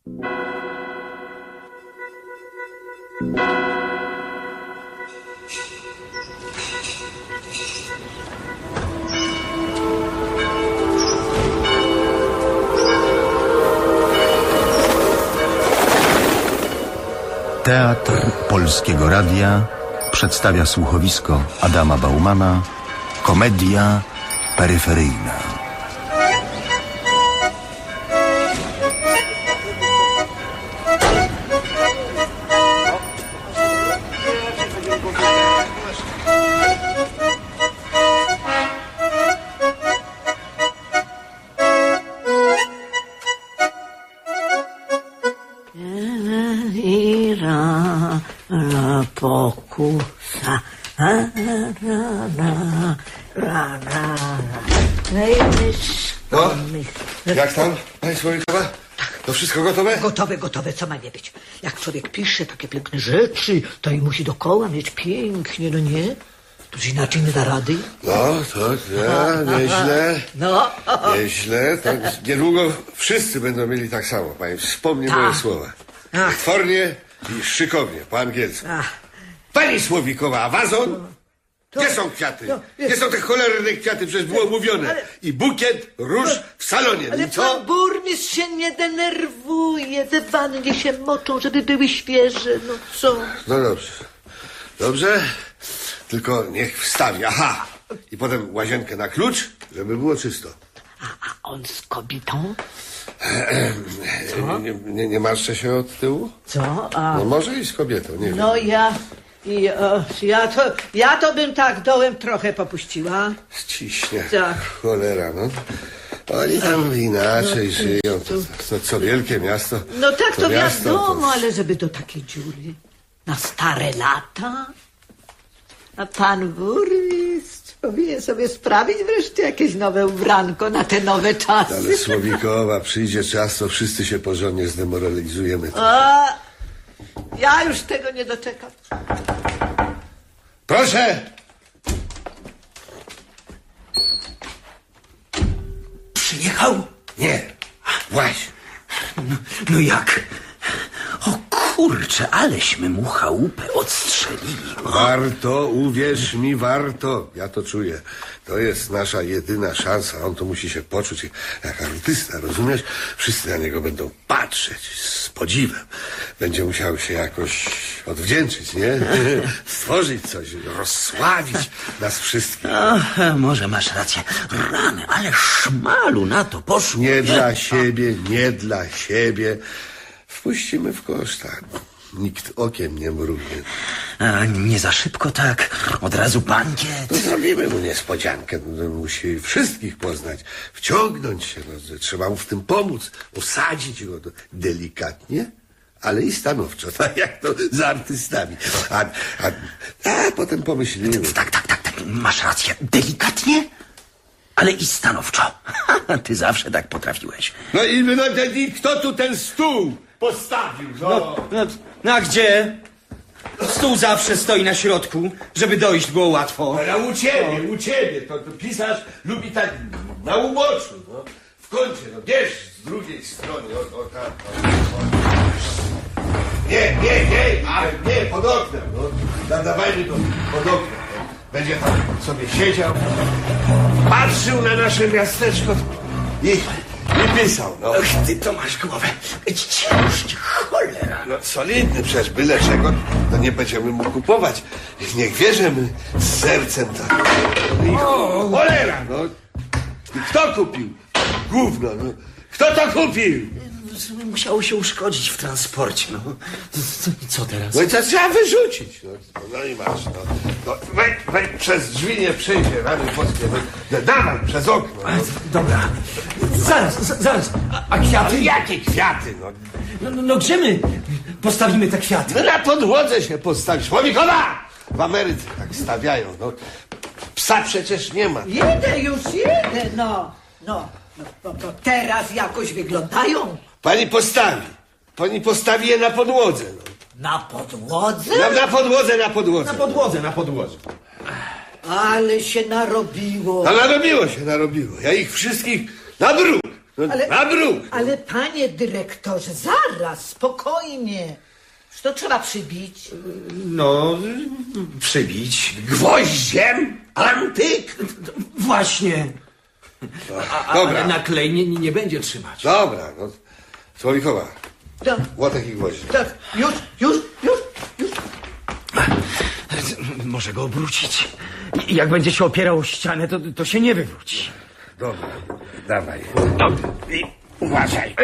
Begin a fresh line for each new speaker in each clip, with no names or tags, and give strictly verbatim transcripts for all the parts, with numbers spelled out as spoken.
Teatr Polskiego Radia przedstawia słuchowisko Adama Baumana Komedia peryferyjna.
Pokusa.
No, jak tam, pani Słowikowa? To wszystko gotowe?
Gotowe, gotowe, co ma nie być? Jak człowiek pisze takie piękne rzeczy, to i musi dokoła mieć pięknie, no nie? Toż inaczej nie da rady.
No, to ja, nieźle.
No.
Nieźle. To niedługo wszyscy będą mieli tak samo. Pani wspomni
Ta.
moje słowa.
Ach.
Twornie i szykownie, po angielsku.
Ach.
Pani Słowikowa, a wazon?
To-
Gdzie są kwiaty?
to-
Gdzie są te cholerne kwiaty? Przecież było mówione.
Ale-
I bukiet, róż w salonie.
Ale
I co?
pan burmistrz się nie denerwuje, te wannie się moczą, żeby były świeże, no co?
No dobrze. Dobrze? Tylko niech wstawi. Aha! I potem łazienkę na klucz, żeby było czysto.
A, a on z kobietą?
Nie, nie, nie, nie marszczę się od tyłu?
Co? A...
No może i z kobietą, nie wiem.
No ja... I, o, ja, to, ja to bym tak dołem trochę popuściła.
Ściśnie.
Tak.
Cholera, no. Oni tam inaczej żyją. To, to co wielkie miasto.
No tak to
miasto,
wiadomo, ale żeby do takiej dziury na stare lata. A pan burmistrz powinien sobie sprawić wreszcie jakieś nowe ubranko na te nowe czasy.
Ale Słowikowa, przyjdzie czas, to wszyscy się porządnie zdemoralizujemy.
A, ja już tego nie doczekam.
Proszę!
Przyjechał?
Nie. Właśnie.
No, no jak? O kurczę, aleśmy mu chałupę odstrzelili.
Warto, uwierz mi, warto. Ja to czuję. To jest nasza jedyna szansa. On to musi się poczuć jak artysta, rozumiesz? Wszyscy na niego będą patrzeć z podziwem. Będzie musiał się jakoś odwdzięczyć, nie? Stworzyć coś, rozsławić nas wszystkich.
O, może masz rację. Rany, ale szmalu na to poszło.
Nie dla siebie, nie dla siebie. Wpuścimy w kosztach. Nikt okiem nie mrugnie.
A, nie za szybko tak. Od razu bankiet.
No, zrobimy mu niespodziankę. No, musi wszystkich poznać. Wciągnąć się. No, trzeba mu w tym pomóc. Osadzić go to delikatnie, ale i stanowczo. Tak jak to z artystami. A, a, a potem pomyślimy.
Tak, tak, tak, tak. Masz rację. Delikatnie, ale i stanowczo. Ty zawsze tak potrafiłeś.
No i, no, i kto tu ten stół postawił? No.
No, no, no a gdzie? Stół zawsze stoi na środku, żeby dojść było łatwo.
Ale u ciebie, u ciebie. To, to pisarz lubi tak na uboczu. No. W kącie, no bierz z drugiej strony. O, o, tam, o, o. Nie, nie, nie, ale nie, pod oknem. No. Nadawajmy to pod oknem. No. Będzie tam sobie siedział, patrzył na nasze miasteczko i, i pisał. No.
Ach, ty to masz głowę. Ciężki, cholera.
No solidny, przecież byle czego, to nie będziemy mu kupować. Niech wierzymy z sercem tak. I cholera, no. I kto kupił? Gówno, no. Kto to kupił?
Musiało się uszkodzić w transporcie, no. Co, co teraz?
No i to trzeba wyrzucić. No, no i masz, no. no weź, weź, przez drzwi nie przejdzie, rany boskie. No, no, dawaj, przez okno. No.
Dobra. Zaraz, z- zaraz. A, a kwiaty?
Ale jakie kwiaty, no.
No, no, no gdzie my postawimy te kwiaty?
No na podłodze się postawisz. Słowikowa! W Ameryce tak stawiają, no. Psa przecież nie ma.
Jedę już, jedę, no. No, no, no to teraz jakoś wyglądają.
Pani postawi. Pani postawi je na podłodze, no.
Na podłodze?
Na, na podłodze, na podłodze.
Na podłodze, na podłodze.
Ale się narobiło.
No narobiło się, narobiło. Ja ich wszystkich na bruk. No,
Ale-
na bruk!
Ale panie dyrektorze, zaraz, spokojnie. Czy to trzeba przybić?
No, przybić.
Gwoździem? Antyk?
Właśnie. A,
Dobra.
ale na klej nie, nie będzie trzymać.
Dobra, no. Słowikowa,
Tak,
łotek i gwoździ.
tak, już, już, już, już.
Może go obrócić. I jak będzie się opierał o ścianę, to, to się nie wywróci.
Dobra, dawaj. I uważaj.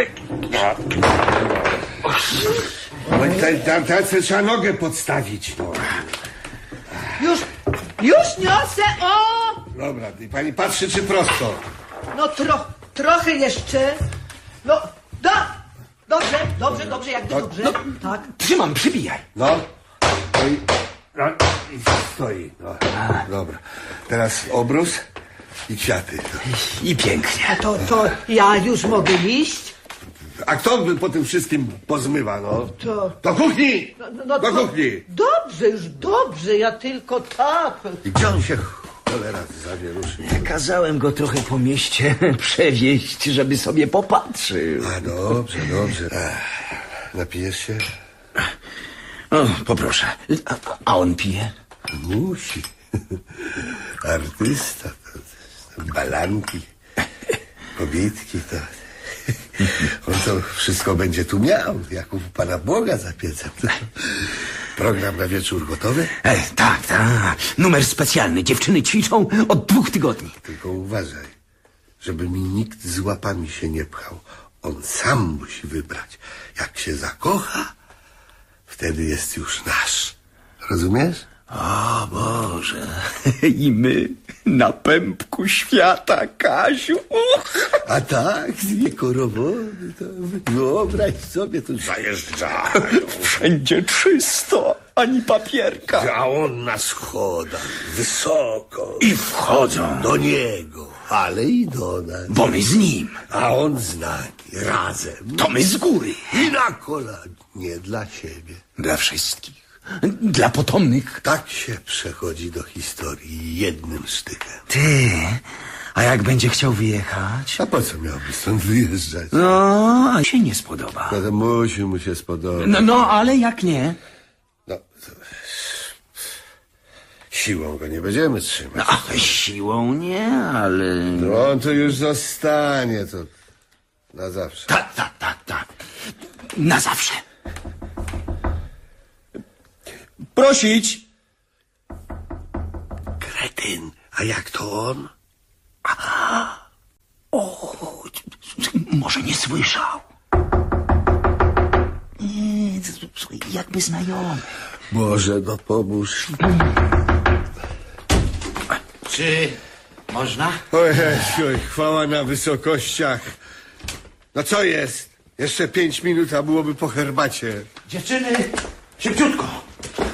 No i tam, tam, tam trzeba nogę podstawić, no.
Już, już niosę, o!
Dobra, i pani patrzy, czy prosto.
No tro, trochę jeszcze. No, da! Dobrze, dobrze, dobrze, jakby dobrze. Tak.
Trzymam, przybijaj.
No. No i, no, i stoi. No. Dobra. Teraz obrus i kwiaty.
I pięknie.
To, to ja już mogę iść?
A kto by po tym wszystkim pozmywa, no?
To...
Do kuchni!
No, no,
Do
to-
kuchni!
Dobrze, już dobrze, ja tylko tak.
I gdzie on się cholera zawieruszy?
Kazałem go trochę po mieście przewieźć, żeby sobie popatrzył.
A dobrze, dobrze. Ech, napijesz się?
O, poproszę. A, a on pije?
Musi. Artysta. To, to balanki, kobietki, to... On to wszystko będzie tu miał, jak u Pana Boga za piecem. Program na wieczór gotowy?
E, tak, tak. Numer specjalny. Dziewczyny ćwiczą od dwóch tygodni.
Tylko uważaj, żeby mi nikt z łapami się nie pchał. On sam musi wybrać. Jak się zakocha, wtedy jest już nasz. Rozumiesz?
O Boże. I my na pępku świata, Kaziu.
A tak, dwie korowody, to wyobraź sobie, to zajeżdżają.
Wszędzie czysto, ani papierka.
A on na schodach, wysoko.
I wchodzą,
Do niego, ale i do nas.
bo my z nim.
A on z nami, razem.
To my z góry.
I na kolanie, nie dla siebie.
Dla wszystkich. Dla potomnych.
Tak się przechodzi do historii jednym sztykiem.
Ty, a jak będzie chciał wyjechać?
A po co miałby stąd wyjeżdżać?
No, a się nie spodoba.
No to musi mu się spodobać.
No, no, ale jak nie?
No, to... Siłą go nie będziemy trzymać.
No, a siłą nie, ale...
No on tu już zostanie, to na zawsze.
Tak, tak, tak, tak. Na zawsze. Prosić.
Kretyn, a jak to on?
O, może nie słyszał. Nie, jakby znajomy.
Boże, no pomóż.
Czy można?
Oj, oj, chwała na wysokościach. No co jest? Jeszcze pięć minut, a byłoby po herbacie.
Dziewczyny, szybciutko.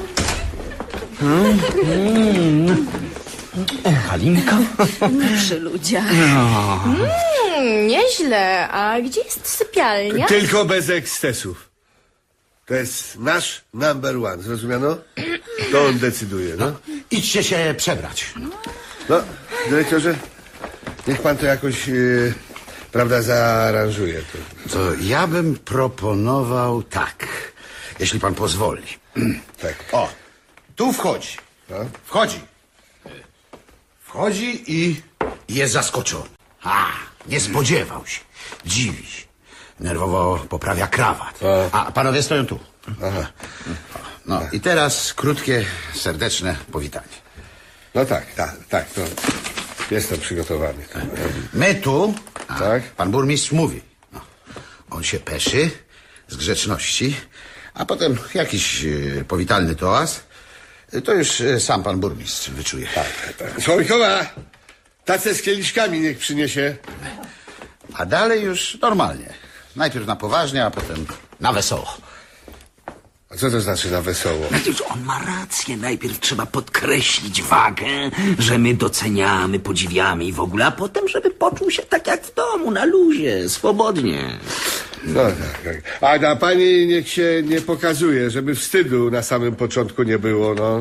Halinka?
Przy ludziach. Mm, nieźle. A gdzie jest sypialnia?
Tylko bez ekscesów. To jest nasz number one, zrozumiano? To on decyduje, no.
Idźcie się przebrać.
No, dyrektorze, niech pan to jakoś, yy, prawda, zaaranżuje. To.
To ja bym proponował tak, jeśli pan pozwoli.
Tak.
O, tu wchodzi.
No.
Wchodzi. Wchodzi i jest zaskoczony. A, nie spodziewał się. Dziwi się. Nerwowo poprawia krawat. A panowie stoją tu.
Aha.
No i teraz krótkie, serdeczne powitanie.
No tak, tak, tak, to jestem przygotowany.
My tu, a
Tak.
pan burmistrz mówi. No, on się peszy z grzeczności, a potem jakiś e, powitalny toast. To już e, sam pan burmistrz wyczuje.
Tak. Słowikowa, tacę z kieliszkami niech przyniesie.
A dalej już normalnie. Najpierw na poważnie, a potem na wesoło.
A co to znaczy na wesoło?
Przecież on ma rację. Najpierw trzeba podkreślić wagę, że my doceniamy, podziwiamy i w ogóle, a potem, żeby poczuł się tak jak w domu, na luzie, swobodnie.
No tak, tak. A, a pani niech się nie pokazuje, żeby wstydu na samym początku nie było, no.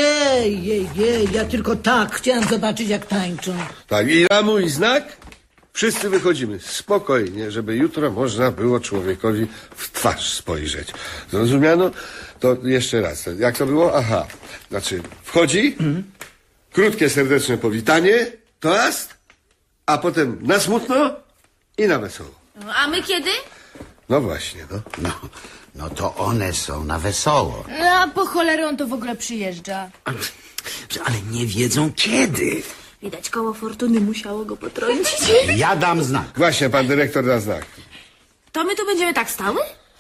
Ojej, jej, jej, ja tylko tak chciałam zobaczyć, jak tańczą.
Tak, i na mój znak Wszyscy wychodzimy spokojnie, żeby jutro można było człowiekowi w twarz spojrzeć. Zrozumiano? To jeszcze raz. Jak to było? Aha. Znaczy, wchodzi, krótkie, serdeczne powitanie, toast, a potem na smutno i na wesoło.
A my kiedy?
No właśnie, no.
No, no to one są na wesoło.
No, a po cholerę on to w ogóle przyjeżdża.
Ale nie wiedzą kiedy.
Widać, koło fortuny musiało go potrącić.
Ja dam znak.
Właśnie, pan dyrektor da znak.
To my tu będziemy tak stały?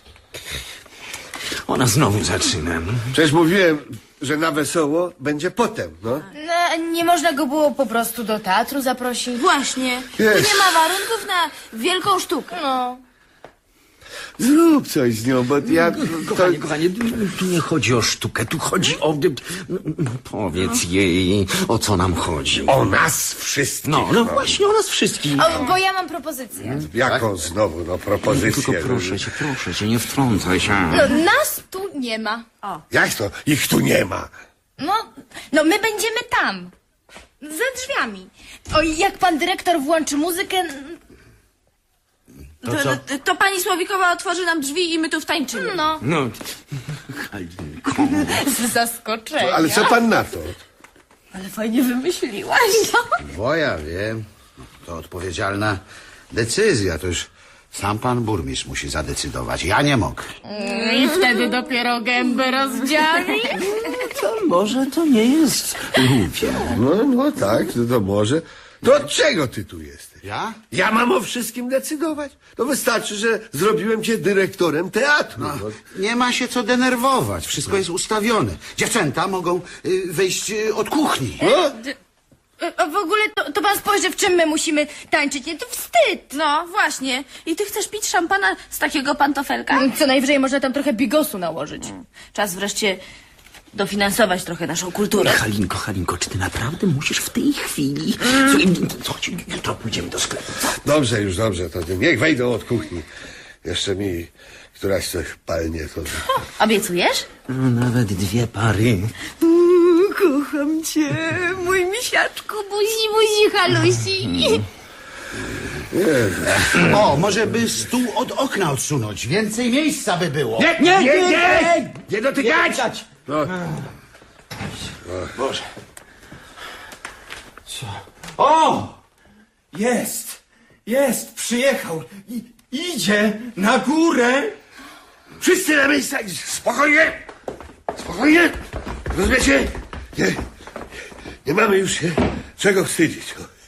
Ona znowu zaczyna.
Przecież mówiłem, że na wesoło będzie potem, no.
No, nie można go było po prostu do teatru zaprosić?
Właśnie. Tu
Jest.
nie ma warunków na wielką sztukę.
No.
Zrób coś z nią, bo ja...
Kochanie, kochanie, tu nie chodzi o sztukę, tu chodzi o... No, no, powiedz jej, o co nam chodzi.
O nas wszystkich.
No, no właśnie o nas wszystkich.
O, bo ja mam propozycję.
Jaką znowu, no, propozycję?
Tylko proszę cię, proszę cię, nie wtrącaj się.
No, nas tu nie ma.
Jak to? Ich tu nie ma.
No, no my będziemy tam. Za drzwiami. O, i jak pan dyrektor włączy muzykę...
To, to, to pani Słowikowa otworzy nam drzwi i my tu wtańczymy.
No,
No, Halinko.
z zaskoczenia.
Ale co pan na to?
Ale fajnie wymyśliłaś.
Bo ja wiem, to odpowiedzialna decyzja. To już sam pan burmistrz musi zadecydować. Ja nie mogę.
I wtedy dopiero gębę rozdziawi.
To może to nie jest głupie.
No, no tak, to, to może. To od czego ty tu jesteś?
Ja?
Ja mam o wszystkim decydować? To wystarczy, że zrobiłem cię dyrektorem teatru.
No,
No.
nie ma się co denerwować. Wszystko jest ustawione. Dziewczęta mogą y, wyjść y, od kuchni.
No,
A w ogóle to, to pan spojrzy, w czym my musimy tańczyć. Nie, to wstyd.
No, właśnie. I ty chcesz pić szampana z takiego pantofelka?
Co najwyżej można tam trochę bigosu nałożyć.
Czas wreszcie dofinansować trochę naszą kulturę.
Halinko, Halinko, czy ty naprawdę musisz w tej chwili... Chodź, jutro pójdziemy do sklepu.
dobrze już, dobrze. To niech wejdą od kuchni. Jeszcze mi któraś coś palnie. To...
Obiecujesz?
No, nawet dwie pary.
Kocham cię, mój misiaczku, buzi, buzi, halusi.
O, może by stół od okna odsunąć. Więcej miejsca by było.
Nie, nie, nie, nie! Nie dotykać! No.
Boże. Co? O! Jest! Jest! Przyjechał! I, idzie na górę!
Wszyscy na miejsca! Spokojnie! Spokojnie! Rozumiecie? Nie, nie mamy już się czego wstydzić.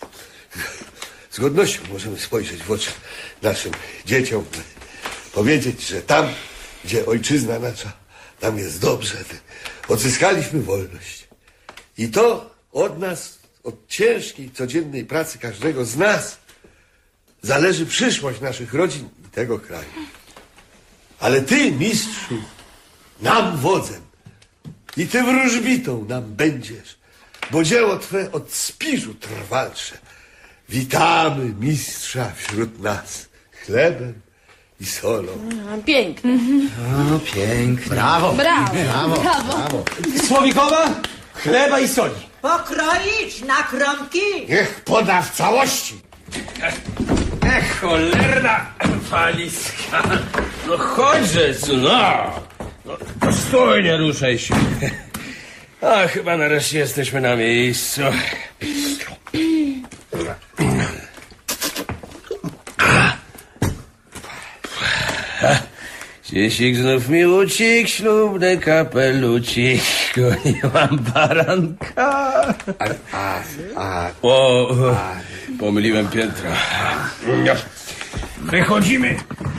Z godnością możemy spojrzeć w oczy naszym dzieciom. Powiedzieć, że tam, gdzie ojczyzna nasza, tam jest dobrze. Odzyskaliśmy wolność. I to od nas, od ciężkiej, codziennej pracy każdego z nas zależy przyszłość naszych rodzin i tego kraju. Ale ty, mistrzu, nam wodzem i ty wróżbitą nam będziesz, bo dzieło twe od spiżu trwalsze. Witamy mistrza wśród nas chlebem i solą.
Pięknie.
O, pięknie.
Brawo.
Brawo.
Brawo. Brawo.
Słowikowa, chleba i soli.
Pokroić na kromki.
Niech poda w całości.
Ech, cholerna walizka. No chodźże, no. No, to stój, nie ruszaj się. A, chyba nareszcie jesteśmy na miejscu. Dziesik znów miłucik, ślubny kapelucik, goniłam baranka.
A, a,
O, pomyliłem piętro. Wychodzimy.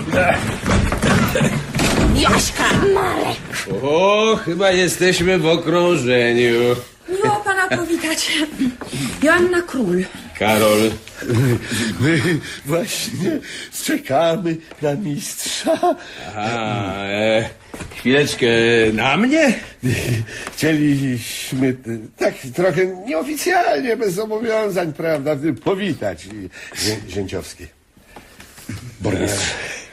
Jaśka, Marek.
O, chyba jesteśmy w okrążeniu.
Miło pana powitać. Joanna Król.
Karol.
My właśnie czekamy na mistrza.
Aha, e, chwileczkę, na mnie?
Chcieliśmy tak trochę nieoficjalnie, bez zobowiązań, prawda, powitać Zię- Zięciowski. Burmistrz.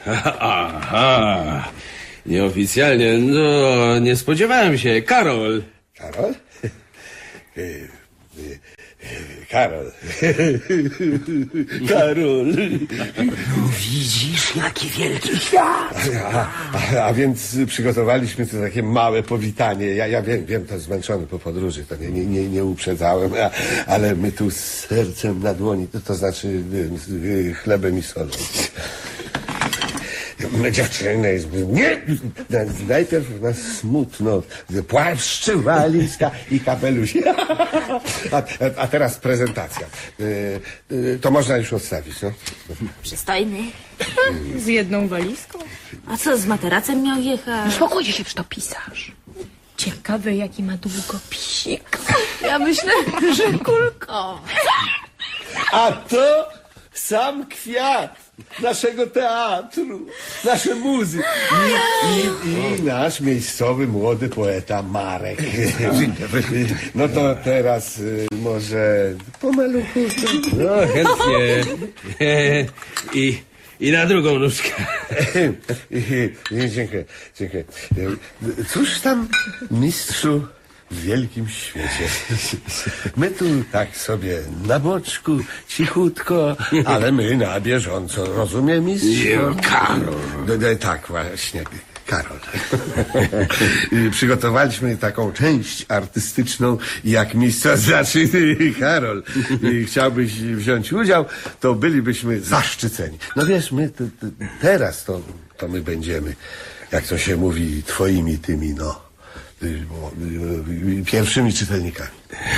Aha, nieoficjalnie, no nie spodziewałem się. Karol.
Karol? E, e, Karol. Karol.
No widzisz, jaki wielki świat.
A, a, a więc przygotowaliśmy tu takie małe powitanie. Ja, ja wiem, wiem, to zmęczony po podróży, to nie, nie, nie, nie uprzedzałem, a, ale my tu z sercem na dłoni, to, to znaczy y, chlebem i solą. Dziewczyny, nie, najpierw nas smutno, płaszcz, walizka i kapelusz. A, a teraz prezentacja. To można już odstawić, no?
Przystojny.
Z jedną walizką?
A co, z materacem miał jechać?
Spokojnie się, to pisarz. Ciekawe, jaki ma długopisik.
Ja myślę, że kulkowy.
A to sam kwiat naszego teatru, nasze muzy i, i, i nasz miejscowy młody poeta Marek. No to teraz y, może po maluchu.
No chętnie. I, i na drugą nóżkę.
Dziękuję, dziękuję. Cóż tam, mistrzu w wielkim świecie. My tu tak sobie na boczku, cichutko, ale my na bieżąco, rozumie mistrz?
Karol.
Tak, właśnie, Karol. Przygotowaliśmy taką część artystyczną, jak mistrz, znaczy Karol. Chciałbyś wziąć udział, to bylibyśmy zaszczyceni. No wiesz, my to, to, teraz to, to my będziemy, jak to się mówi, twoimi tymi, no, pierwszymi czytelnikami.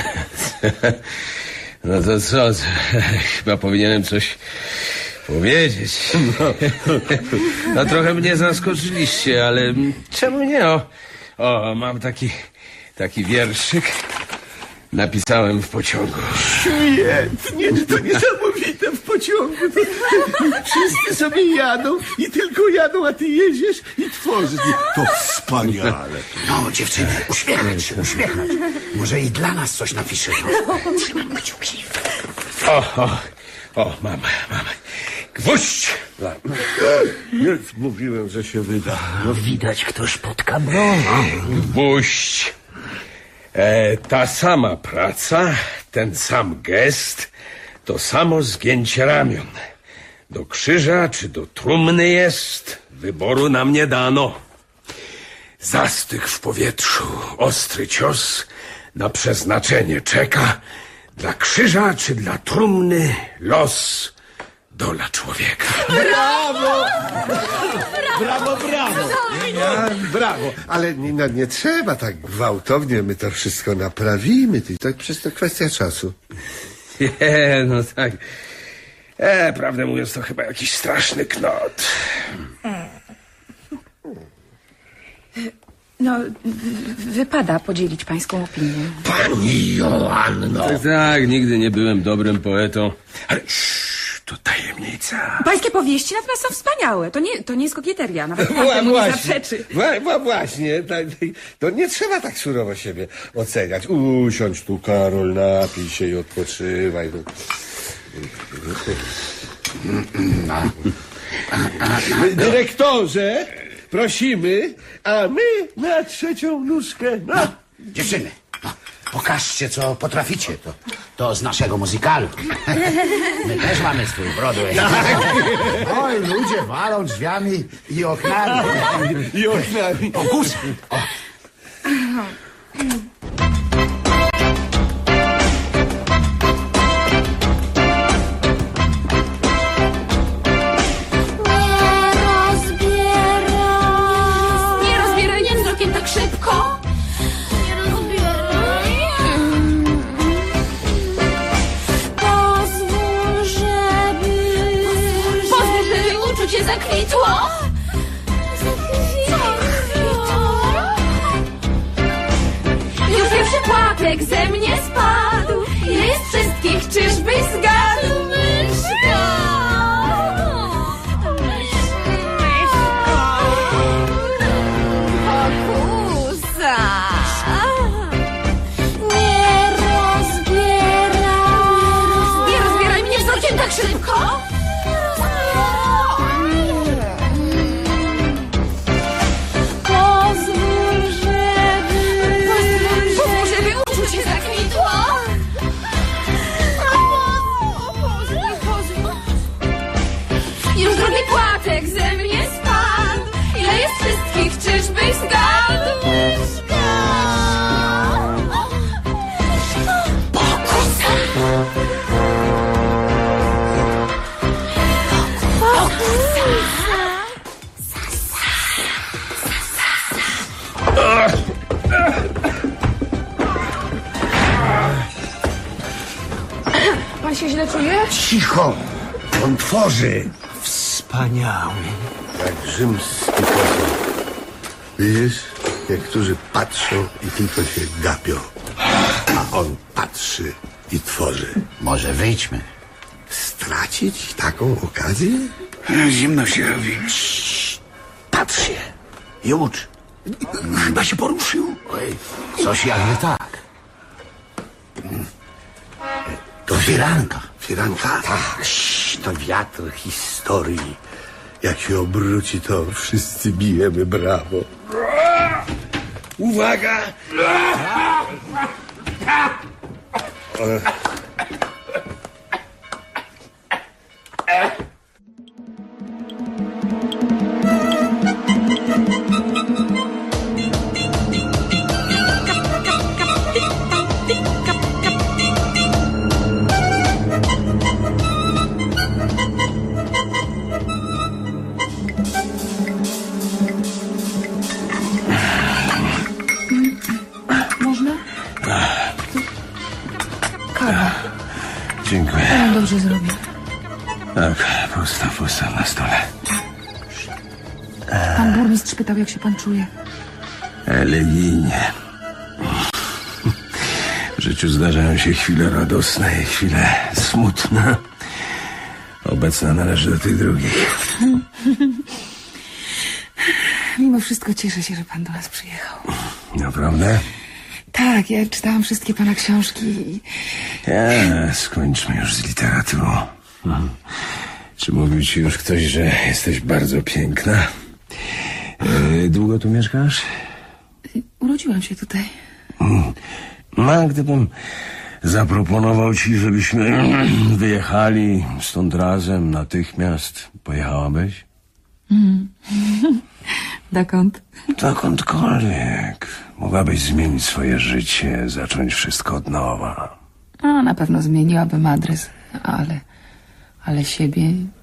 No to co? Chyba powinienem coś powiedzieć. No, no trochę mnie zaskoczyliście, ale czemu nie? O, o mam taki, taki wierszyk. Napisałem w pociągu.
Świetnie, to niesamowite w pociągu. To, wszyscy sobie jadą i tylko jadą, a ty jedziesz i tworzysz. To wspaniale.
No, dziewczyny, uśmiechać się, uśmiechać. Może i dla nas coś napisze. Trzymam kciuki.
O, o, o, mam, mam. Gwóźdź!
Już mówiłem, że się wyda.
No widać, ktoś pod kabloną.
Gwóźdź! E, ta sama praca, ten sam gest, to samo zgięcie ramion. Do krzyża czy do trumny jest, wyboru nam nie dano. Zastyk w powietrzu, ostry cios, na przeznaczenie czeka. Dla krzyża czy dla trumny los, dola człowieka.
Brawo! Brawo, brawo! Ja, brawo! Ale nie, no, nie trzeba tak gwałtownie, my to wszystko naprawimy. To przecież to kwestia czasu.
Nie, no tak. E, prawdę mówiąc, to chyba jakiś straszny knot.
No, wypada podzielić pańską opinię.
Pani Joanno!
Tak, tak, nigdy nie byłem dobrym poetą. Ale sz, to tajemnica.
Pańskie powieści natomiast są wspaniałe. To nie, to nie jest kokieteria, nawet pan temu nie zaprzeczy.
Wła, właśnie, tak, to nie trzeba tak surowo siebie oceniać. Usiądź tu, Karol, napij się i odpoczywaj. Dyrektorze, prosimy, a my na trzecią nóżkę. No.
Dziewczyny, no, pokażcie, co potraficie. To, to z naszego muzykalu. My też mamy swój Broadway. Oj, ludzie walą drzwiami i oknami.
I oknami.
Pokusy. O.
Zakwitło? Już pierwszy płatek ze mnie spadł. Ile z wszystkich czyżbyś zgadł? Myszko! Myszko! Pokusa! Nie rozbieraj! Nie rozbieraj mnie wzrokiem tak szybko!
źle czuję?
Cicho! On tworzy!
Wspaniały.
Jak rzymski poseł. Widzisz? Niektórzy patrzą i tylko się gapią. A on patrzy i tworzy.
Może wyjdźmy.
Stracić taką okazję?
Zimno się robi. Patrz się i ucz.
Chyba się poruszył.
Oj, coś jakby tak.
To firanka. Firanka? Tak. To wiatr historii. Jak się obróci, to wszyscy bijemy brawo.
Uwaga!
Można? Kawa.
Dziękuję.
Ja dobrze zrobię.
Tak, postaw, postaw na stole.
Pan burmistrz pytał, jak się pan czuje.
Elegijnie. W życiu zdarzają się chwile radosne i chwile smutne. Obecna należy do tych drugich.
Mimo wszystko cieszę się, że pan do nas przyjechał.
Naprawdę?
Tak, ja czytałam wszystkie pana książki i...
Ja, skończmy już z literaturą. Mhm. Czy mówił ci już ktoś, że jesteś bardzo piękna? E, długo tu mieszkasz?
Urodziłam się tutaj.
No, a gdybym zaproponował ci, żebyśmy wyjechali stąd razem natychmiast, pojechałabyś?
Mm. Dokąd?
Dokądkolwiek. Mogłabyś zmienić swoje życie, zacząć wszystko od nowa.
A, na pewno zmieniłabym adres, ale... ale siebie...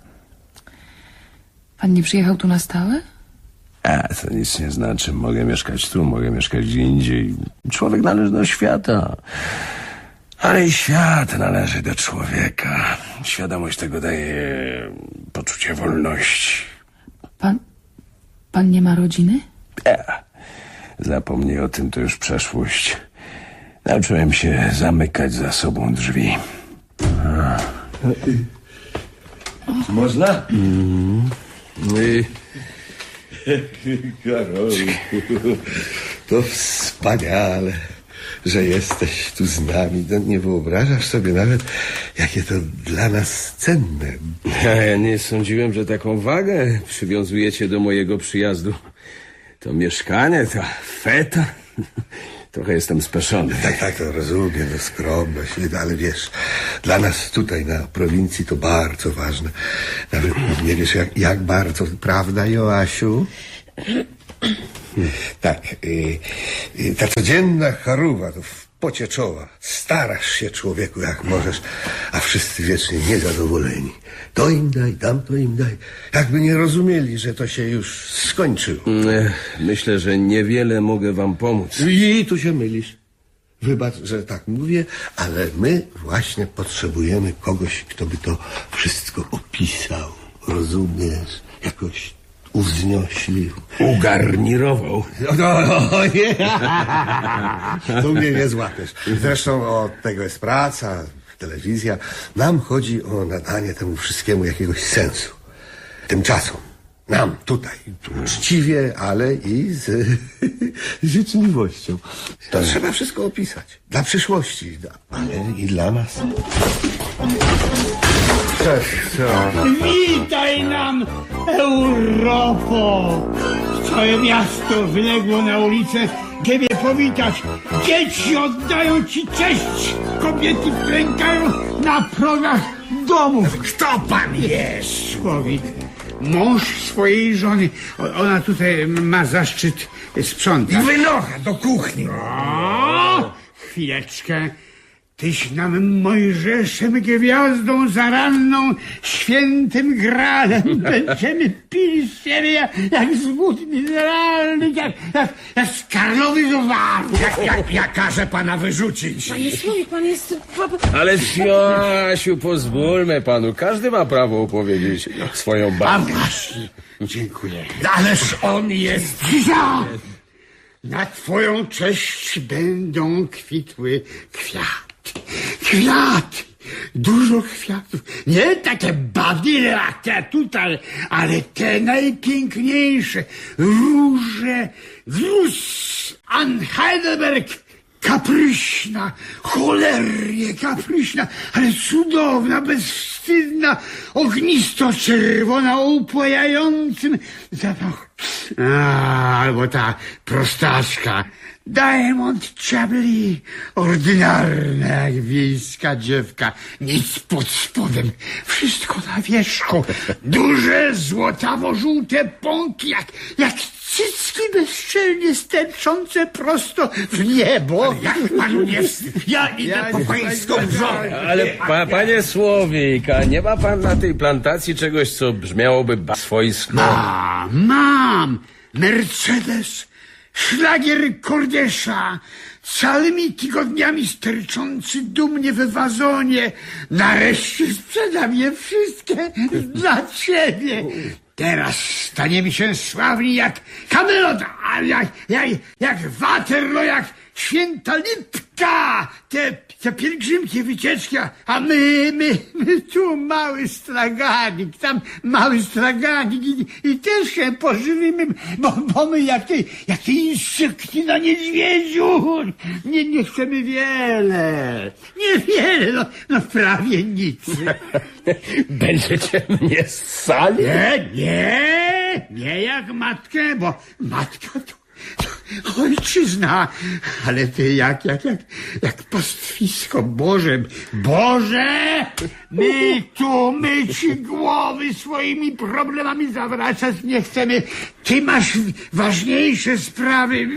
Pan nie przyjechał tu na stałe?
A, to nic nie znaczy. Mogę mieszkać tu, mogę mieszkać gdzie indziej. Człowiek należy do świata. Ale i świat należy do człowieka. Świadomość tego daje poczucie wolności.
Pan... pan nie ma rodziny?
Ja. Zapomnij o tym, to już przeszłość. Nauczyłem się zamykać za sobą drzwi. A. Można? Mm.
I... Karolku, to wspaniale, że jesteś tu z nami. No, nie wyobrażasz sobie nawet, jakie to dla nas cenne.
Ja, ja nie sądziłem, że taką wagę przywiązujecie do mojego przyjazdu. To mieszkanie, ta feta. Trochę jestem speszony.
Tak, tak, to rozumiem, to skromność, ale wiesz, dla nas tutaj na prowincji to bardzo ważne. Nawet nie wiesz, jak, jak bardzo, prawda, Joasiu? Tak, y, y, ta codzienna charuwa to w pocie czoła. Starasz się, człowieku, jak możesz, a wszyscy wiecznie niezadowoleni. To im daj, tamto im daj. Jakby nie rozumieli, że to się już skończyło.
Myślę, że niewiele mogę wam pomóc.
I tu się mylisz. Wybacz, że tak mówię, ale my właśnie potrzebujemy kogoś, kto by to wszystko opisał. Rozumiesz? Jakoś uwznioślił.
Ugarnirował.
No, no, no nie. Tu mnie nie złapiesz. Zresztą od tego jest praca, telewizja. Nam chodzi o nadanie temu wszystkiemu jakiegoś sensu. Tymczasom. Nam tutaj. Uczciwie, ale i z życzliwością. To trzeba wszystko opisać. Dla przyszłości, ale i dla nas. Cześć, co?
Witaj nam, Europo! Całe miasto wyległo na ulicę, Ciebie powitać. Dzieci oddają Ci cześć. Kobiety klękają na progach domów. Kto Pan jest? Człowiek. Mąż swojej żony. Ona tutaj ma zaszczyt sprzątać.
Wynocha do kuchni.
O, chwileczkę. Tyś nam Mojżeszem gwiazdą zaranną, świętym gralem. Będziemy pili z siebie jak, jak z wód mineralnych, jak, jak, jak z karlowych owarów.
Jak, jak, ja każę pana wyrzucić.
Panie Słowik, pan jest...
Ale Jasiu, pozwólmy panu. Każdy ma prawo opowiedzieć swoją
A
bajkę.
właśnie, dziękuję.
Ależ on jest...
Ja! Na twoją cześć będą kwitły kwiaty. Kwiaty! Dużo kwiatów. Nie takie babie jak te tutaj, ale te najpiękniejsze. Róże, wóz, Ann Heidelberg, kapryśna, cholernie kapryśna, ale cudowna, bezwstydna, ognisto-czerwona, o upojającym zapachu. A, albo ta prostaczka, Diamond Chablis, ordynarna jak wiejska dziewka, nic pod spodem, wszystko na wierzchu, duże złotawo-żółte pąki, jak, jak cycki bezczelnie sterczące prosto w niebo.
Ale jak panu nie wstyd? Ja idę
Ja
po
nie-
pańską żonę.
Ale pa, panie Słowik, a nie ma pan na tej plantacji czegoś, co brzmiałoby ba- swojsko?
Mam, mam. Mercedes, szlagier Kordesza, całymi tygodniami sterczący dumnie w wazonie. Nareszcie sprzedam je wszystkie dla ciebie. Teraz staniemy się sławni jak Kamelot, a jak, jak, jak Waterloo, jak Święta Lipka, te, te pielgrzymkie wycieczki, a my, my, my tu mały straganik, tam mały straganik i, i też się pożywimy, bo, bo my jak te, jak te insekty na niedźwiedziu, nie, nie chcemy wiele, niewiele, no, no prawie nic.
Będziecie mnie ssali?
Nie, nie, nie jak matkę, bo matka to, to ojczyzna, ale ty jak, jak, jak, jak pastwisko. Boże, Boże, my tu, my ci głowy swoimi problemami zawracać nie chcemy. Ty masz ważniejsze sprawy.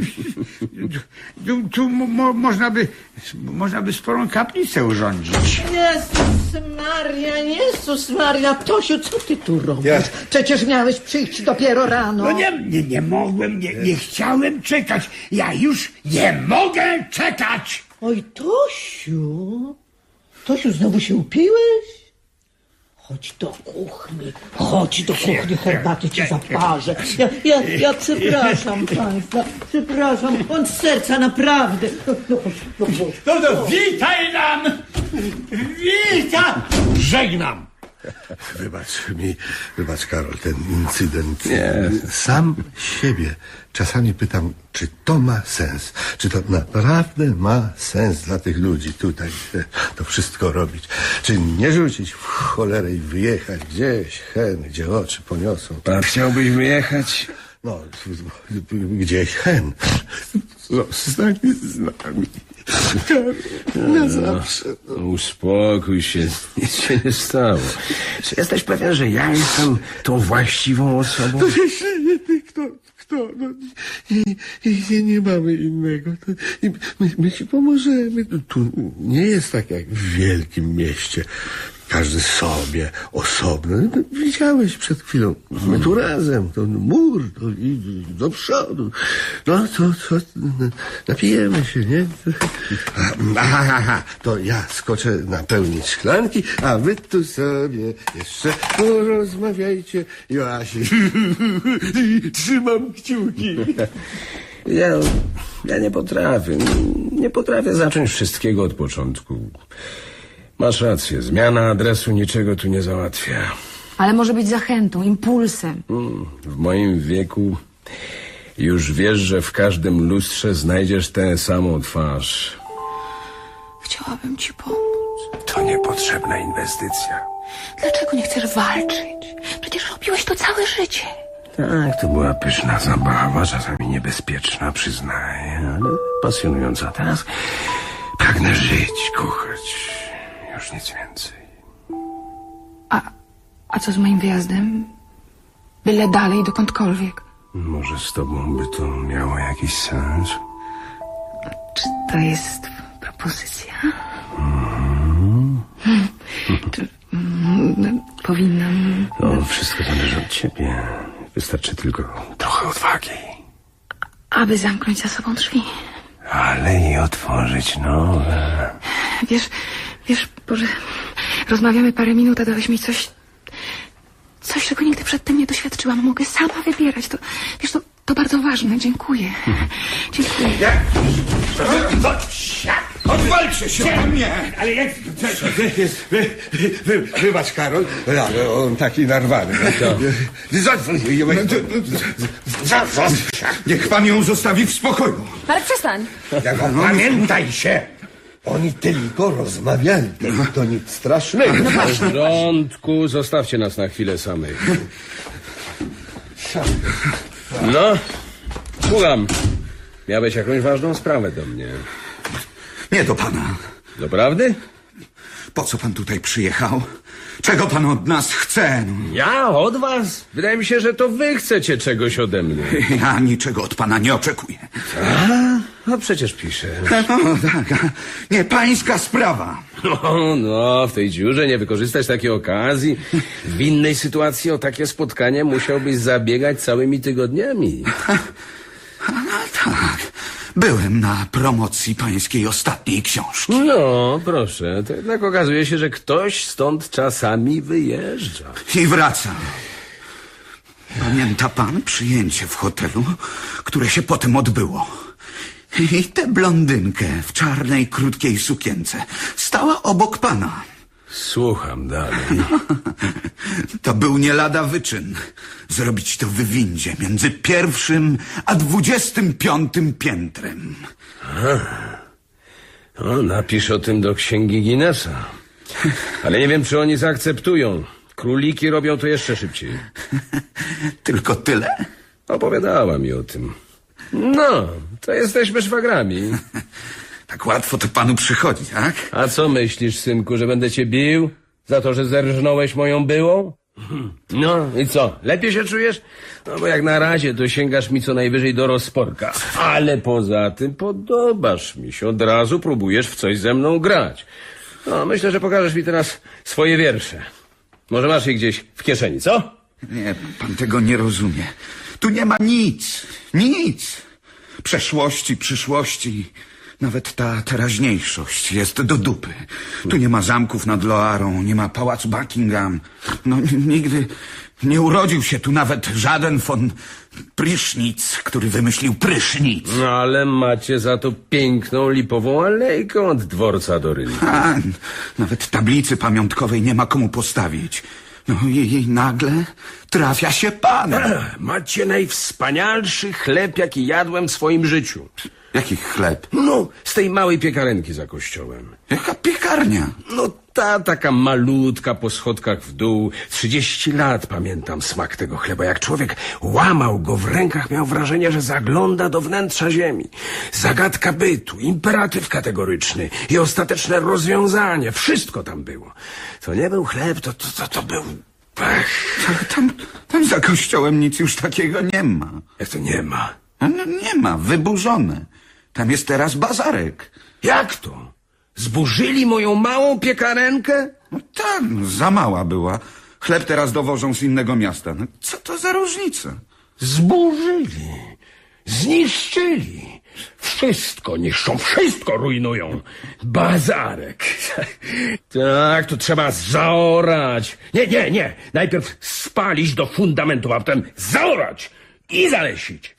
Tu, tu mo, można by, można by sporą kaplicę urządzić.
Jezus Maria, Jezus Maria, Tosiu, co ty tu robisz?
Ja-
Przecież miałeś przyjść dopiero rano.
No nie, nie, nie mogłem, nie, nie chciałem czekać. Ja już nie mogę czekać.
Oj, Tosiu, Tosiu, znowu się upiłeś? Chodź do kuchni, chodź do kuchni, herbaty ci zaparzę. Ja, ja, ja przepraszam państwa, przepraszam, on z serca, naprawdę. No, no, chodź, no, chodź.
No to witaj nam! Witaj!
Żegnam! Wybacz mi, wybacz Karol, ten incydent.
Nie.
Sam siebie czasami pytam, czy to ma sens? Czy to naprawdę ma sens dla tych ludzi tutaj e, to wszystko robić? Czy nie rzucić w cholerę i wyjechać gdzieś, hen, gdzie oczy poniosą?
Pan chciałbyś wyjechać?
No, gdzieś hen. Zostanie z nami. Na zawsze.
No, uspokój się, nic się nie stało. Czy jesteś pewien, że ja jestem tą właściwą osobą?
To jeśli nie ty, kto, kto, no, i, i nie mamy innego, to i my, my ci pomożemy. Tu nie jest tak jak w wielkim mieście. Każdy sobie, osobno. No, widziałeś przed chwilą. My tu razem. To mur, to i do przodu. No to, to napijemy się, nie? Aha, aha, to ja skoczę napełnić szklanki, a wy tu sobie jeszcze porozmawiajcie. Joasi, trzymam kciuki.
Ja, ja nie potrafię. Nie potrafię zacząć wszystkiego od początku. Masz rację, zmiana adresu niczego tu nie załatwia.
Ale może być zachętą, impulsem.
Mm, W moim wieku już wiesz, że w każdym lustrze znajdziesz tę samą twarz.
Chciałabym ci pomóc.
To niepotrzebna inwestycja.
Dlaczego nie chcesz walczyć? Przecież robiłeś to całe życie.
Tak, to była pyszna zabawa, czasami niebezpieczna, przyznaję, ale pasjonująca. Teraz pragnę żyć, kochać. Już nic więcej.
A, a co z moim wyjazdem? Byle dalej, dokądkolwiek.
Może z tobą by to miało jakiś sens?
Czy to jest propozycja?
Mhm.
Czy, mm, powinnam...
No, wszystko zależy od ciebie. Wystarczy tylko trochę odwagi.
Aby zamknąć za sobą drzwi.
Ale i otworzyć nowe.
Wiesz, wiesz, Boże, rozmawiamy parę minut, a dałeś mi coś... Coś, czego nigdy przedtem nie doświadczyłam. Mogę sama wybierać. To, wiesz, to, to bardzo ważne. Dziękuję. Dziękuję.
Odwalcie się ode mnie!
Ale jak...
Wy, wy, wy, wybacz, Karol, ale on taki narwany. Niech pan ją zostawi w spokoju.
Marek, przestań.
Pamiętaj się! Oni tylko rozmawiali. To nic strasznego.
W porządku, zostawcie nas na chwilę samych. No, słucham. Miałeś jakąś ważną sprawę do mnie.
Nie do pana.
Doprawdy?
Po co pan tutaj przyjechał? Czego pan od nas chce?
Ja? Od was? Wydaje mi się, że to wy chcecie czegoś ode mnie.
Ja niczego od pana nie oczekuję.
A, no przecież piszę.
No tak, nie pańska sprawa.
No, no, w tej dziurze nie wykorzystać takiej okazji. W innej sytuacji o takie spotkanie musiałbyś zabiegać całymi tygodniami.
No tak. Byłem na promocji pańskiej ostatniej książki.
No, proszę. To jednak okazuje się, że ktoś stąd czasami wyjeżdża.
I wraca. Pamięta pan przyjęcie w hotelu, które się potem odbyło? I tę blondynkę w czarnej, krótkiej sukience stała obok pana.
Słucham dalej.
To był nie lada wyczyn. Zrobić to w windzie między pierwszym a dwudziestym piątym piętrem.
No, napisz o tym do księgi Guinnessa. Ale nie wiem, czy oni zaakceptują. Króliki robią to jeszcze szybciej.
Tylko tyle?
Opowiadała mi o tym. No, to jesteśmy szwagrami.
Tak łatwo to panu przychodzi, tak?
A co myślisz, synku, że będę cię bił? Za to, że zerżnąłeś moją byłą? No i co? Lepiej się czujesz? No bo jak na razie to sięgasz mi co najwyżej do rozporka. Ale poza tym podobasz mi się. Od razu próbujesz w coś ze mną grać. No, myślę, że pokażesz mi teraz swoje wiersze. Może masz je gdzieś w kieszeni, co?
Nie, pan tego nie rozumie. Tu nie ma nic. Nic. Przeszłości, przyszłości. Nawet ta teraźniejszość jest do dupy. Tu nie ma zamków nad Loarą, nie ma pałacu Buckingham. No nigdy nie urodził się tu nawet żaden von Prysznic, który wymyślił prysznic.
No ale macie za to piękną lipową alejkę od dworca do rynku.
A, nawet tablicy pamiątkowej nie ma komu postawić. No i, i nagle trafia się pan.
Macie najwspanialszy chleb, jaki jadłem w swoim życiu.
Jaki chleb?
No, z tej małej piekarenki za kościołem.
Jaka piekarnia?
No ta, taka malutka po schodkach w dół. Trzydzieści lat pamiętam smak tego chleba. Jak człowiek łamał go w rękach, miał wrażenie, że zagląda do wnętrza ziemi. Zagadka bytu, imperatyw kategoryczny i ostateczne rozwiązanie. Wszystko tam było. To nie był chleb, to, to, to, to był...
Ach. Tam, tam za kościołem nic już takiego nie ma.
Jak to nie ma?
No nie ma, wyburzone. Tam jest teraz bazarek.
Jak to? Zburzyli moją małą piekarenkę?
No tak, no, za mała była. Chleb teraz dowożą z innego miasta. No, co to za różnica?
Zburzyli. Zniszczyli. Wszystko niszczą, wszystko rujnują. Bazarek. Tak, to trzeba zaorać. Nie, nie, nie. Najpierw spalić do fundamentu, a potem zaorać i zalesić.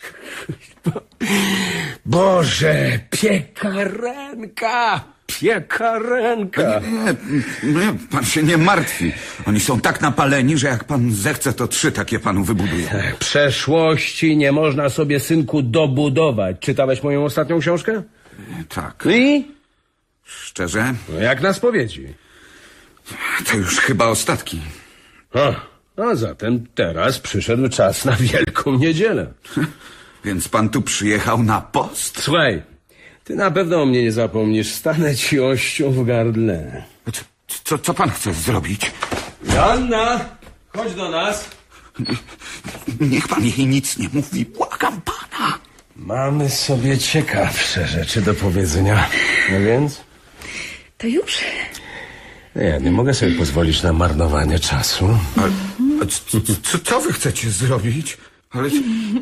Boże, piekarenka, piekarenka.
Nie, nie, pan się nie martwi. Oni są tak napaleni, że jak pan zechce, to trzy takie panu wybudują.
Przeszłości nie można sobie, synku, dobudować. Czytałeś moją ostatnią książkę?
Tak.
I?
Szczerze?
No jak na spowiedzi.
To już chyba ostatki.
A, a zatem teraz przyszedł czas na Wielką Niedzielę.
Więc pan tu przyjechał na post?
Słuchaj, ty na pewno o mnie nie zapomnisz. Stanę ci ością w gardle.
Co, co, co pan chce zrobić?
Joanna, chodź do nas.
Niech pan jej nic nie mówi. Błagam pana.
Mamy sobie ciekawsze rzeczy do powiedzenia. No więc?
To już?
Ja nie mogę sobie pozwolić na marnowanie czasu.
A, a co, co, co wy chcecie zrobić? Ale...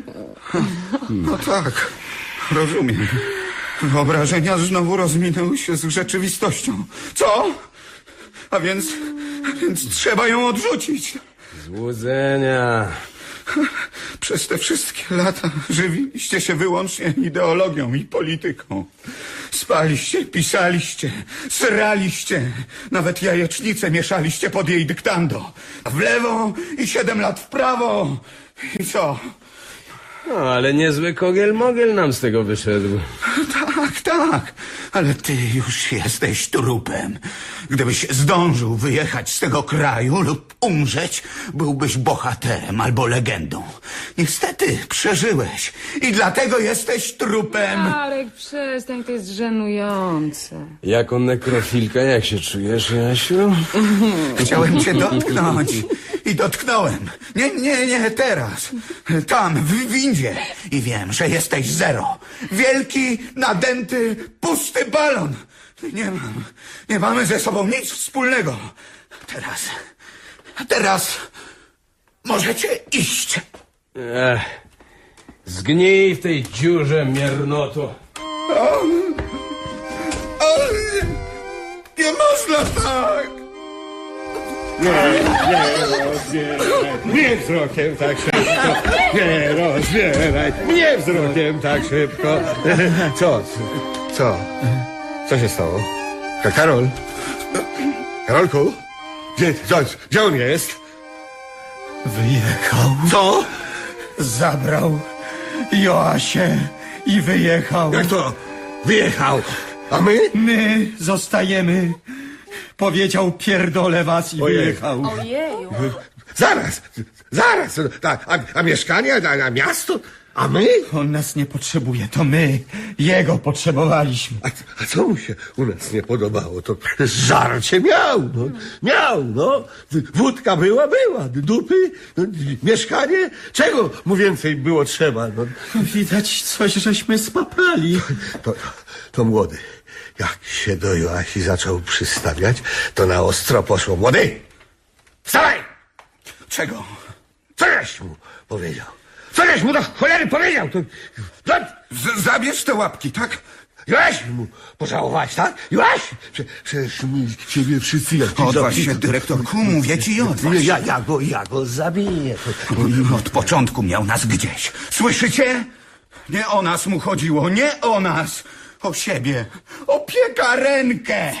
No tak, rozumiem. Wyobrażenia znowu rozminęły się z rzeczywistością. Co? A więc... A więc trzeba ją odrzucić.
Złudzenia.
Przez te wszystkie lata żywiliście się wyłącznie ideologią i polityką. Spaliście, pisaliście, sraliście. Nawet jajecznicę mieszaliście pod jej dyktando. W lewo i siedem lat w prawo. I co?
No, ale niezły kogiel-mogiel nam z tego wyszedł.
Tak, tak. Ale ty już jesteś trupem. Gdybyś zdążył wyjechać z tego kraju lub umrzeć, byłbyś bohaterem albo legendą. Niestety przeżyłeś i dlatego jesteś trupem.
Marek, przestań, to jest żenujące.
Jako nekrofilka, jak się czujesz, Jasiu?
Chciałem cię dotknąć i dotknąłem. Nie, nie, nie teraz. Tam, w windzie. I wiem, że jesteś zero. Wielki, nadęty, pusty balon. Nie mam, nie mamy ze sobą nic wspólnego. Teraz, teraz możecie iść.
Ech, zgnij w tej dziurze, miernoto.
O, o, nie można tak.
Nie, nie rozbieraj mnie wzrokiem tak szybko. Nie rozbieraj mnie wzrokiem tak szybko. Co? Co? Co się stało? Ka- Karol? Karolku? Gdzie, co, gdzie on jest?
Wyjechał.
Co?
Zabrał Joasię i wyjechał.
Jak to? Wyjechał. A my?
My zostajemy. Powiedział, pierdolę was i
Ojej.
wyjechał.
Ojeju.
Zaraz, zaraz. A, a, a mieszkanie, a, a miasto? A my?
On nas nie potrzebuje, to my jego potrzebowaliśmy.
A, a co mu się u nas nie podobało? To żarcie miał, no. Miał, no. Wódka była, była. Dupy, no, mieszkanie. Czego mu więcej było trzeba? No.
Widać, coś żeśmy spaprali.
To, to młody. Jak się do Joasi zaczął przystawiać, to na ostro poszło. Młody! Wstawaj!
Czego?
Co żeś mu powiedział? Co żeś mu do cholery powiedział? To, to...
Z zabierz te łapki, tak?
Joasi mu pożałować, tak? Joasi! Prze, przecież my ciebie wszyscy jak...
Odważ się, dyrektorku, mówię ci, odważ się.
Ja, ja, go, ja go zabiję.
On od początku miał nas gdzieś. Słyszycie? Nie o nas mu chodziło, nie o nas. O siebie. O piekarenkę.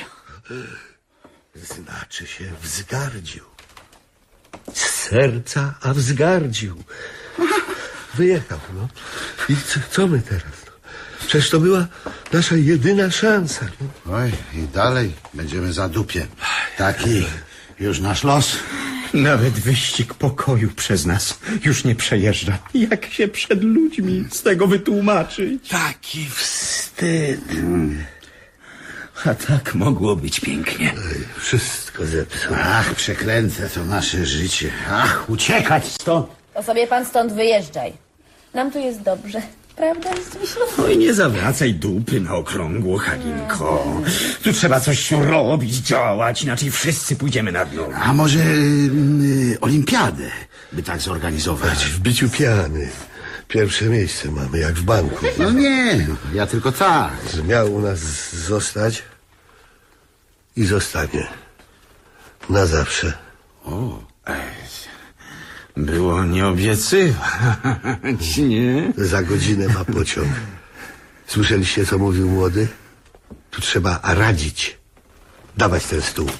Znaczy się wzgardził. Z serca, a wzgardził. Wyjechał, no. I co, co my teraz? No? Przecież to była nasza jedyna szansa. No.
Oj, i dalej będziemy za dupie. Taki już nasz los.
Nawet wyścig pokoju przez nas już nie przejeżdża. Jak się przed ludźmi z tego wytłumaczyć?
Taki wstyd.
A tak mogło być pięknie.
Ej, wszystko zepsuł.
Ach, przeklęte to nasze życie. Ach, uciekać stąd.
To sobie pan stąd wyjeżdżaj. Nam tu jest dobrze. Prawda, Zbysiu?
Oj, nie zawracaj dupy na okrągło, Halinko. Tu trzeba coś robić, działać, inaczej wszyscy pójdziemy na dno.
A może y, olimpiadę by tak zorganizować?
W biciu piany. Pierwsze miejsce mamy, jak w banku.
No nie, ja tylko tak.
Że miał u nas zostać i zostanie. Na zawsze.
O, było nie obiecywać, nie?
Za godzinę ma pociąg. Słyszeliście, co mówił młody? Tu trzeba radzić. Dawać ten stół.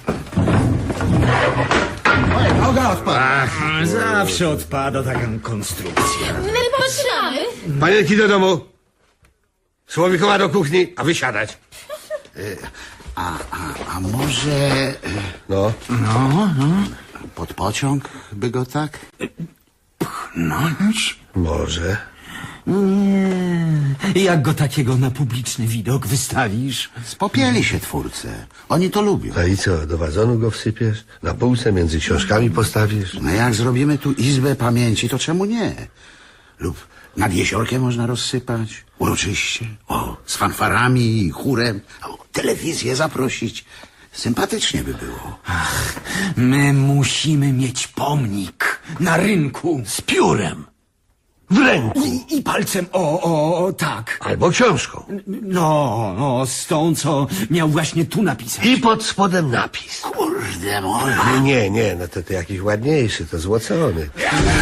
Noga odpadła.
Ach, zawsze odpada taka konstrukcja.
My potrzymamy.
Panienki do domu. Słowikowa do kuchni, a wysiadać.
A, a, a może...
No.
No, no.
Pod pociąg by go tak?
Pchnąć?
Może.
Nie. Jak go takiego na publiczny widok wystawisz?
Spopieli się twórcy. Oni to lubią.
A i co, do wazonu go wsypiesz? Na półce między książkami postawisz?
No jak zrobimy tu izbę pamięci, to czemu nie? Lub nad jeziorkiem można rozsypać. Uroczyście. O, z fanfarami i chórem. O, telewizję zaprosić. sympatycznie by było.
Ach, my musimy mieć pomnik na rynku.
Z piórem. W ręku.
I, i palcem, o, o, o, tak.
Albo książką.
No, no, z tą, co miał właśnie tu napisać.
I pod spodem napis.
Kurde moja.
Nie, nie, nie, no to, to jakiś ładniejszy, to złocony.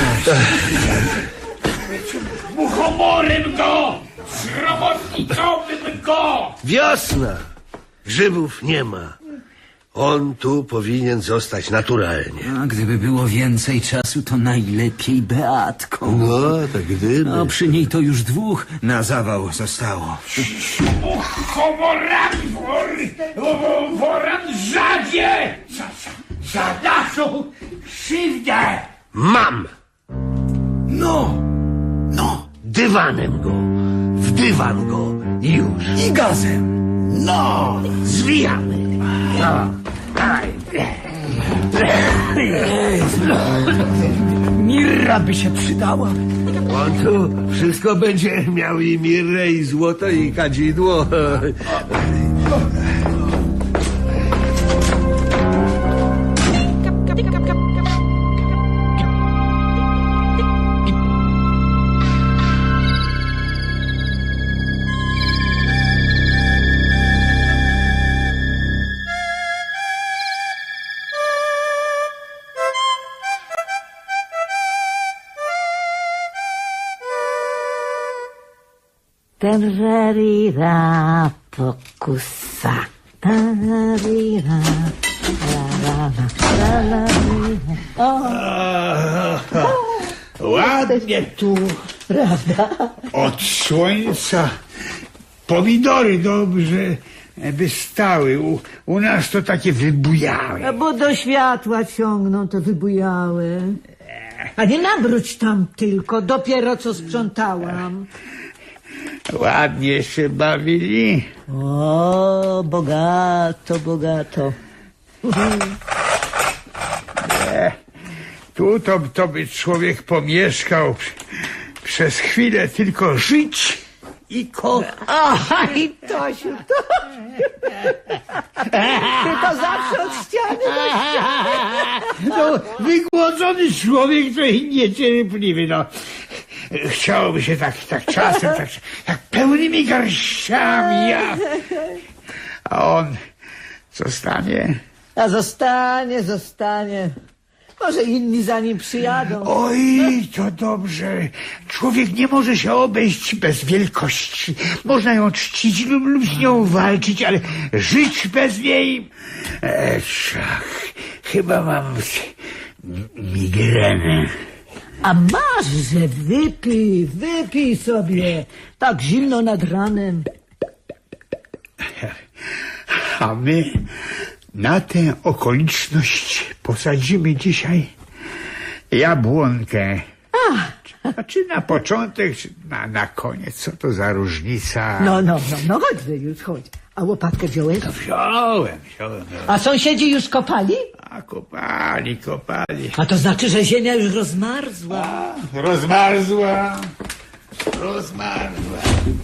Muchomorem go! Robotnikowym go!
Wiosna! Grzybów nie ma. On tu powinien zostać naturalnie.
A gdyby było więcej czasu, to najlepiej Beatką.
No, to gdyby.
No, przy niej to już dwóch na zawał zostało.
Muchomorami wor, woranżadzie! Za, za, za naszą krzywdę!
Mam!
No!
No! Dywanem go! W dywan go! I już!
I gazem!
No! Zwijamy! No! Daj!
Mirra by się przydała.
On tu wszystko będzie miał i mirrę, i złoto, i kadzidło.
Tararira, pokusa. Tararira, la la la la la. O,
ładnie
tu, prawda?
Od słońca pomidory dobrze by stały. U, u nas to takie wybujałe.
A bo do światła ciągną to wybujałe. A nie nawróć tam tylko, dopiero co sprzątałam.
Ładnie się bawili.
O, bogato, bogato.
Nie, tu to, to by człowiek pomieszkał przez chwilę tylko żyć i kochać.
Aha, i Tosiu, to... Ty to zawsze od ściany do ściany.
No, wygłodzony człowiek to i niecierpliwy, no. Chciałoby się tak, tak czasem, tak, tak pełnymi garściami, ja. A on zostanie?
A zostanie, zostanie. Może inni za nim przyjadą.
Oj, to dobrze. Człowiek nie może się obejść bez wielkości. Można ją czcić lub, lub z nią walczyć, ale żyć bez niej... E, chyba mam migrenę.
A masz, że wypij, wypij sobie. Tak zimno nad ranem.
A my na tę okoliczność posadzimy dzisiaj jabłonkę.
A.
Czy na początek, czy na, na koniec? Co to za różnica?
No, no, no, no chodź, już chodź. A łopatkę wziąłeś?
No wziąłem, wziąłem.
A sąsiedzi już kopali?
A kopali, kopali.
A to znaczy, że ziemia już rozmarzła.
A, rozmarzła. Rozmarzła.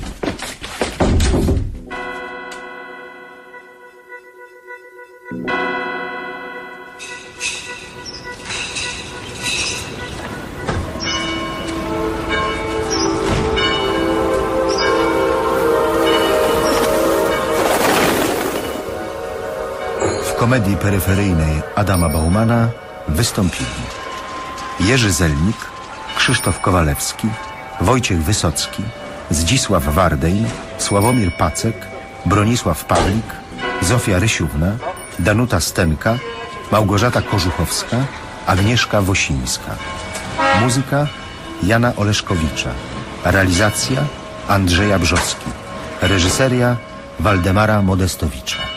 W komedii peryferyjnej Adama Baumana wystąpili Jerzy Zelnik, Krzysztof Kowalewski, Wojciech Wysocki, Zdzisław Wardejn, Sławomir Pacek, Bronisław Pawlik, Zofia Rysiówna, Danuta Stenka, Małgorzata Kożuchowska, Agnieszka Wosińska. Muzyka Jana Oleszkowicza. Realizacja Andrzeja Brzozki. Reżyseria Waldemara Modestowicza.